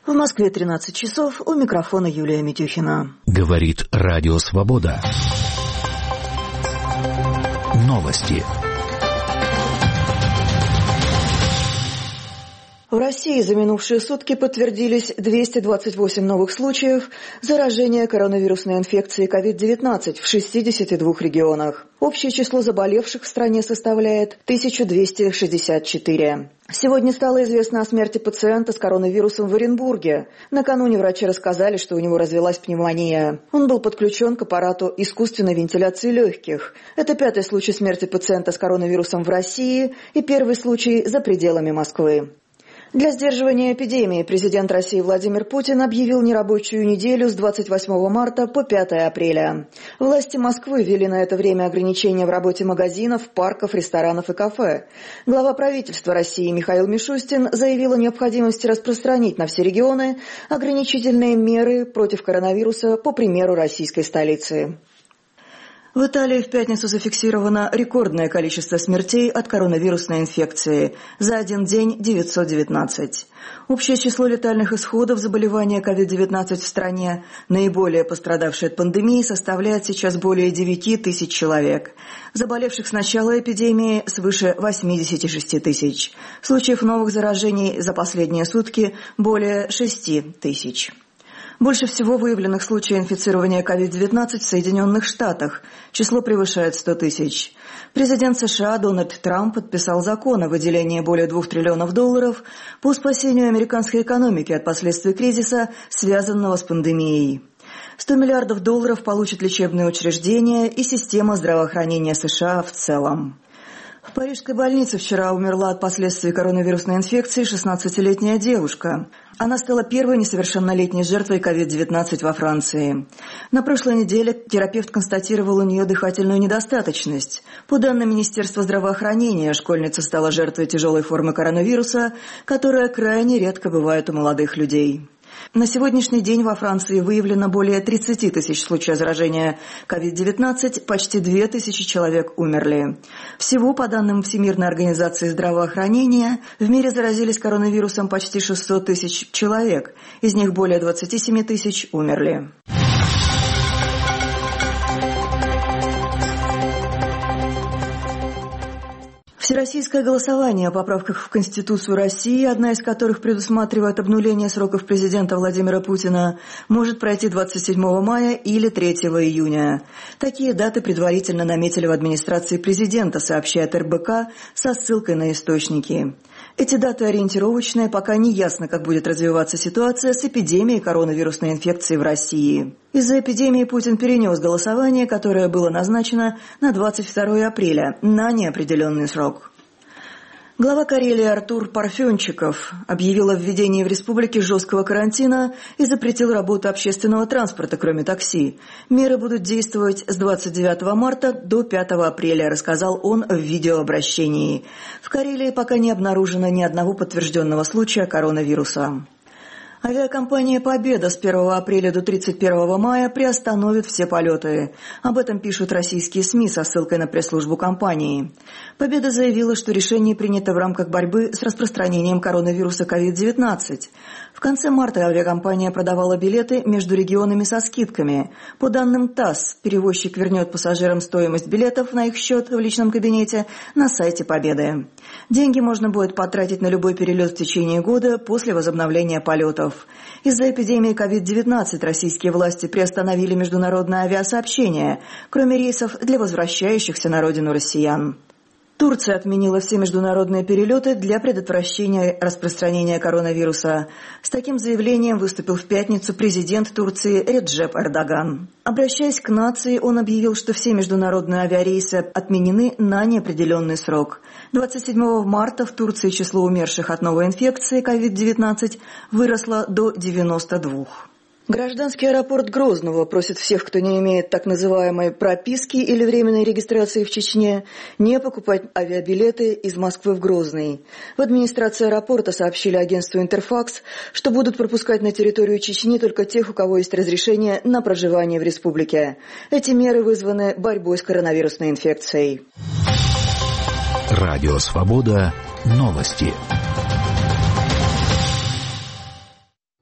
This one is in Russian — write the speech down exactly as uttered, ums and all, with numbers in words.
В Москве тринадцать часов, у микрофона Юлия Митюхина. Говорит Радио Свобода. Новости. В России за минувшие сутки подтвердились двести двадцать восемь новых случаев заражения коронавирусной инфекцией ковид девятнадцать в шестидесяти двух регионах. Общее число заболевших в стране составляет тысячу двести шестьдесят четыре. Сегодня стало известно о смерти пациента с коронавирусом в Оренбурге. Накануне врачи рассказали, что у него развилась пневмония. Он был подключен к аппарату искусственной вентиляции легких. Это пятый случай смерти пациента с коронавирусом в России и первый случай за пределами Москвы. Для сдерживания эпидемии президент России Владимир Путин объявил нерабочую неделю с двадцать восьмого марта по пятое апреля. Власти Москвы ввели на это время ограничения в работе магазинов, парков, ресторанов и кафе. Глава правительства России Михаил Мишустин заявил о необходимости распространить на все регионы ограничительные меры против коронавируса по примеру российской столицы. В Италии в пятницу зафиксировано рекордное количество смертей от коронавирусной инфекции. За один день девятьсот девятнадцать. Общее число летальных исходов заболевания ковид девятнадцать в стране, наиболее пострадавшей от пандемии, составляет сейчас более девяти тысяч человек. Заболевших с начала эпидемии свыше восьмидесяти шести тысяч. Случаев новых заражений за последние сутки более шести тысяч. Больше всего выявленных случаев инфицирования ковид девятнадцать в Соединенных Штатах. Число превышает сто тысяч. Президент США Дональд Трамп подписал закон о выделении более двух триллионов долларов по спасению американской экономики от последствий кризиса, связанного с пандемией. сто миллиардов долларов получат лечебные учреждения и система здравоохранения США в целом. В парижской больнице вчера умерла от последствий коронавирусной инфекции шестнадцатилетняя девушка. Она стала первой несовершеннолетней жертвой ковид девятнадцать во Франции. На прошлой неделе терапевт констатировал у нее дыхательную недостаточность. По данным Министерства здравоохранения, школьница стала жертвой тяжелой формы коронавируса, которая крайне редко бывает у молодых людей. На сегодняшний день во Франции выявлено более тридцати тысяч случаев заражения ковид девятнадцать, почти две тысячи человек умерли. Всего, по данным Всемирной организации здравоохранения, в мире заразились коронавирусом почти шестьсот тысяч человек, из них более двадцати семи тысяч умерли. Всероссийское голосование о поправках в Конституцию России, одна из которых предусматривает обнуление сроков президента Владимира Путина, может пройти двадцать седьмого мая или третьего июня. Такие даты предварительно наметили в администрации президента, сообщает эр бэ ка со ссылкой на источники. Эти даты ориентировочные, пока не ясно, как будет развиваться ситуация с эпидемией коронавирусной инфекции в России. Из-за эпидемии Путин перенес голосование, которое было назначено на двадцать второго апреля, на неопределенный срок. Глава Карелии Артур Парфенчиков объявил о введении в республике жесткого карантина и запретил работу общественного транспорта, кроме такси. Меры будут действовать с двадцать девятого марта до пятого апреля, рассказал он в видеообращении. В Карелии пока не обнаружено ни одного подтвержденного случая коронавируса. Авиакомпания «Победа» с первого апреля до тридцать первого мая приостановит все полеты. Об этом пишут российские СМИ со ссылкой на пресс-службу компании. «Победа» заявила, что решение принято в рамках борьбы с распространением коронавируса ковид девятнадцать. В конце марта авиакомпания продавала билеты между регионами со скидками. По данным ТАСС, перевозчик вернет пассажирам стоимость билетов на их счет в личном кабинете на сайте «Победы». Деньги можно будет потратить на любой перелет в течение года после возобновления полетов. Из-за эпидемии ковид девятнадцать российские власти приостановили международное авиасообщение, кроме рейсов для возвращающихся на родину россиян. Турция отменила все международные перелеты для предотвращения распространения коронавируса. С таким заявлением выступил в пятницу президент Турции Реджеп Эрдоган. Обращаясь к нации, он объявил, что все международные авиарейсы отменены на неопределенный срок. двадцать седьмого марта в Турции число умерших от новой инфекции ковид девятнадцать выросло до девяноста двух. Гражданский аэропорт Грозного просит всех, кто не имеет так называемой прописки или временной регистрации в Чечне, не покупать авиабилеты из Москвы в Грозный. В администрации аэропорта сообщили агентству «Интерфакс», что будут пропускать на территорию Чечни только тех, у кого есть разрешение на проживание в республике. Эти меры вызваны борьбой с коронавирусной инфекцией. Радио «Свобода». Новости.